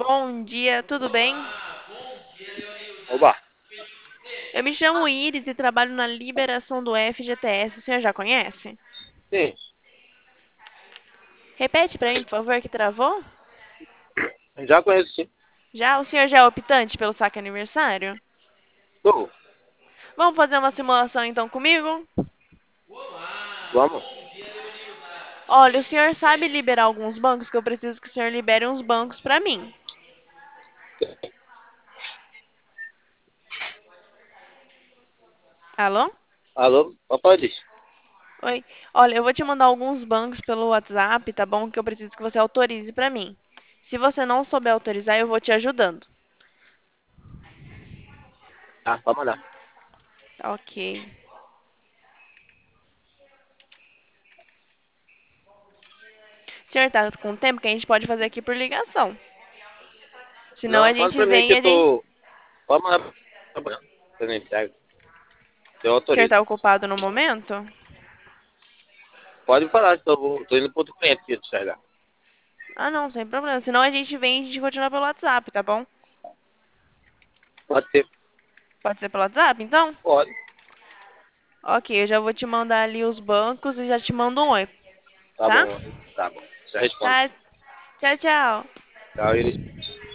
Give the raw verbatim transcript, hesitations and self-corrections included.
Bom dia, tudo bem? Oba, Eu me chamo Iris e trabalho na liberação do F G T S. O senhor já conhece? sim, Repete para mim, por favor, que travou? já conheço sim. Já? O senhor já é optante pelo saque aniversário? Tô, Vamos fazer uma simulação então comigo? vamos. Olha, o senhor sabe liberar alguns bancos que eu preciso que o senhor libere uns bancos para mim. Alô? Alô, papai disse. Oi. Olha, eu vou te mandar alguns bancos pelo WhatsApp, tá bom? Que eu preciso que você autorize para mim. Se você não souber autorizar, eu vou te ajudando. Ah, pode mandar. Ok. O senhor tá com tempo que a gente pode fazer aqui por ligação. Senão a Não, manda gente pra mim vem que e eu a gente. tô. Pode mandar pra mim. Você não entrega. Eu O senhor autorizo. tá ocupado no momento? Pode falar, que eu vou, tô indo pro outro cliente aqui enxergar. Ah, não, sem problema. Senão a gente vem e a gente continua pelo WhatsApp, tá bom? Pode ser, Pode ser pelo WhatsApp, então? pode. Ok, eu já vou te mandar ali os bancos e já te mando um oi, Tá tá? bom, tá bom. Já respondo. Tá. Tchau, tchau. Tchau, Iris.